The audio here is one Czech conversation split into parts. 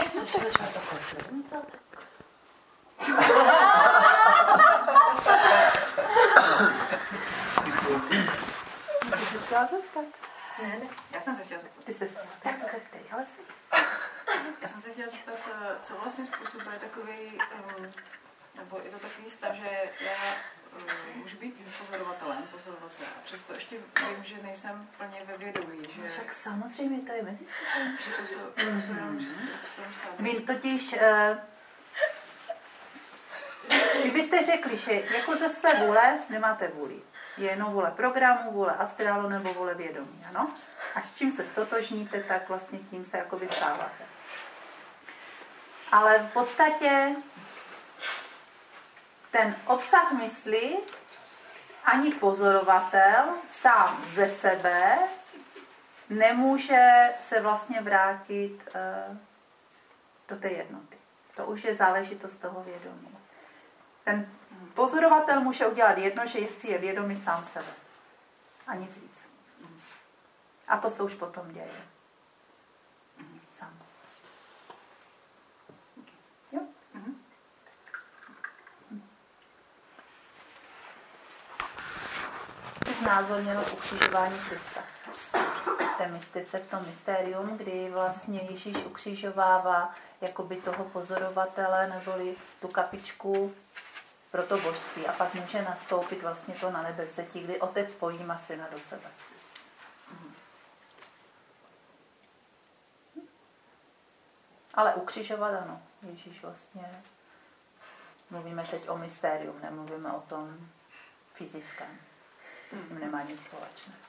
Musíme třeba takhle flintat. Ty jsi chtěla zeptat? Ne. Já jsem se chtěla zeptat. Ty jsi se zeptej, ale si. Já jsem se chtěla zeptat, co vlastně způsobuje takový, nebo je to takový stav, že já můžu být pozorovatelem, pozorovat se, a přesto ještě vím, že nejsem plně ve vědomí, že... Však samozřejmě to je mezistupem. Že to jsou jenom čistě v tom stávu. My totiž... Kdybyste řekli, že jako ze své vůle nemáte vůli. Je jenom vůle programu, vůle astrálu nebo vůle vědomí, ano? A s čím se stotožníte, tak vlastně tím se jakoby stáváte. Ale v podstatě ten obsah mysli ani pozorovatel sám ze sebe nemůže se vlastně vrátit do té jednoty. To už je záležitost toho vědomí. Ten pozorovatel může udělat jedno, že jestli je vědomý sám sebe. A nic víc. A to se už potom děje. Sám. Jo? Znázorněno ukřižování Krista. V té mystice, v tom mystérium, kdy vlastně Ježíš ukřižovává jakoby toho pozorovatele neboli tu kapičku pro to božství a pak může nastoupit vlastně to na nebevzetí, kdy otec pojímá syna do sebe. Ale ukřižovat ano. Ježíš vlastně, mluvíme teď o mystérium, nemluvíme o tom fyzickém. To s tím nemá nic společného.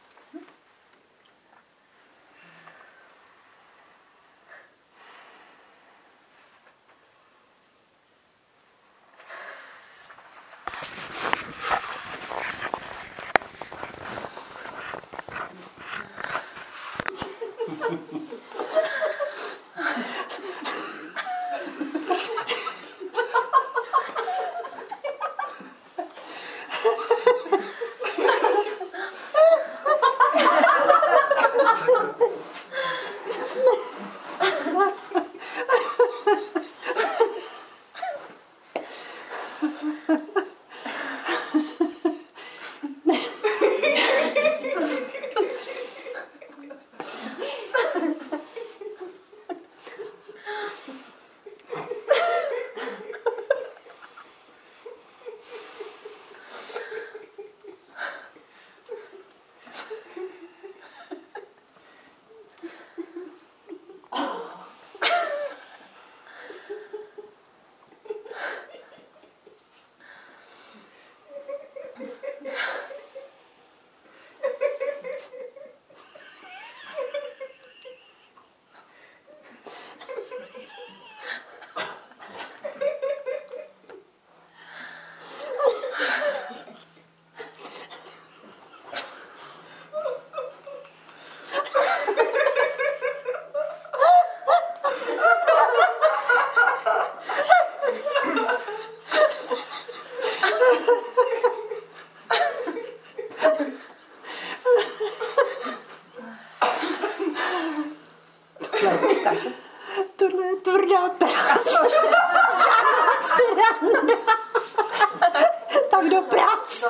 Tohle je tvrdá práce. Žádná sranda. Tak do práce.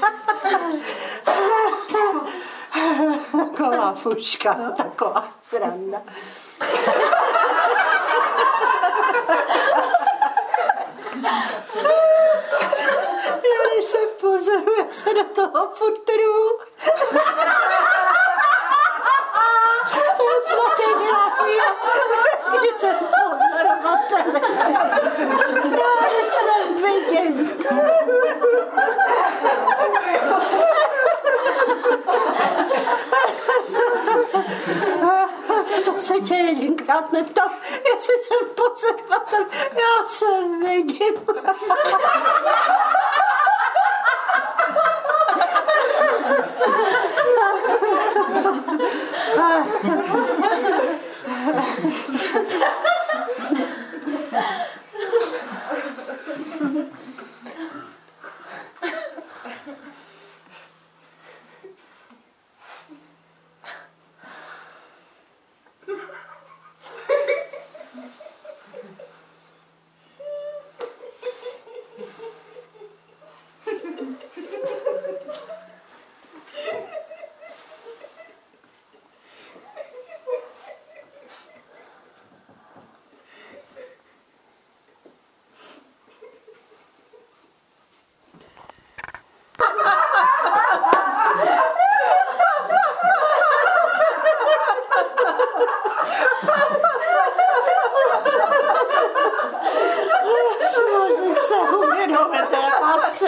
Taková fuška, taková sranda. Já když se pozoruju, jak se do toho futru. Svatý Miláš, když jsem pozorovatel, já když jsem vidím. To se tě jedinkrát neptal, jestli jsem pozorovatel, já se vidím.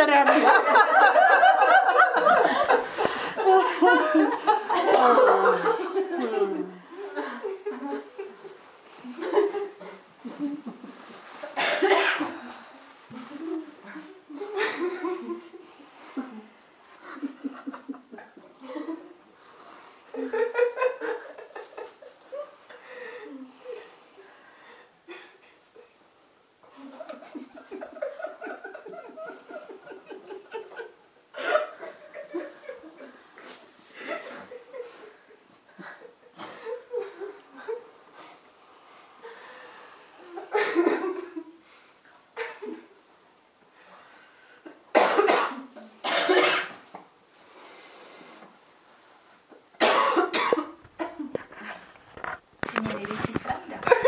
sranda.